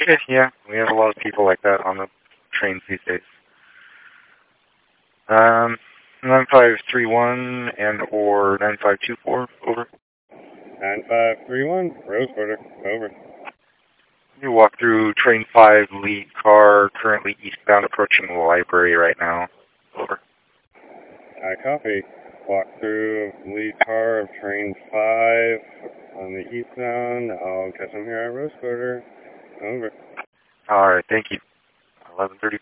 Yeah, we have a lot of people like that on the trains these days. 9531 and or 9524, over. 9531, Rose Quarter, over. You walk through train 5 lead car, currently eastbound approaching the library right now, over. I copy. Walk through lead car of train 5 on the eastbound. I'll catch them here at Rose Quarter, over. Alright, thank you. 11:34.